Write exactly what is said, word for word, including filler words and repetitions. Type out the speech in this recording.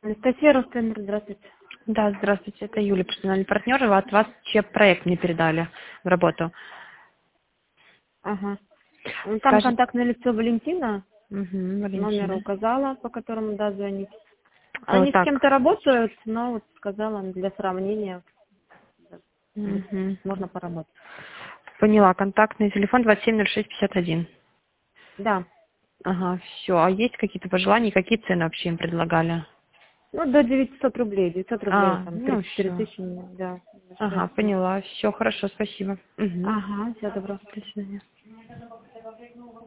Анастасия Ростендер, здравствуйте. Да, здравствуйте, это Юлия, персональный партнер. И От вас ЧЕП-проект мне передали в работу. Ага. Ну, там Скажите, контактное лицо Валентина, угу, номер Валентина. указала, по которому, да, звонить. Вот Они с так. кем-то работают, но вот сказала для сравнения, м, Угу. можно поработать. Поняла, контактный телефон двадцать семь ноль шесть пятьдесят один. Да. Ага, все. А есть какие-то пожелания, какие цены вообще им предлагали? Ну, до девятисот рублей. девятьсот рублей, А, там, ну тридцать четыре все. тысячи, да. Ага, Ясно. поняла. Все хорошо, спасибо. Угу. Ага, всего доброго. До свидания.